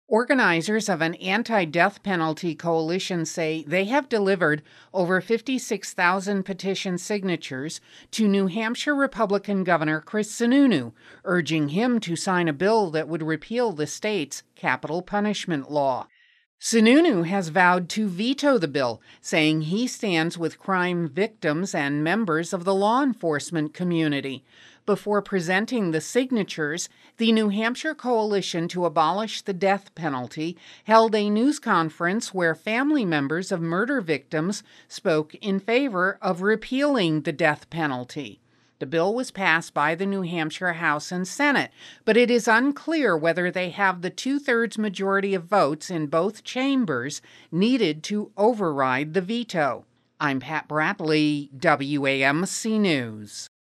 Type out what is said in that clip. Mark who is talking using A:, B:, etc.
A: Organizers of an anti-death penalty coalition say they have delivered over 56,000 petition signatures to New Hampshire Republican Governor Chris Sununu, urging him to sign a bill that would repeal the state's capital punishment law. Sununu has vowed to veto the bill, saying he stands with crime victims and members of the law enforcement community. Before presenting the signatures, the New Hampshire Coalition to Abolish the Death Penalty held a news conference where family members of murder victims spoke in favor of repealing the death penalty. The bill was passed by the New Hampshire House and Senate, but it is unclear whether they have the two-thirds majority of votes in both chambers needed to override the veto. I'm Pat Bradley, WAMC News.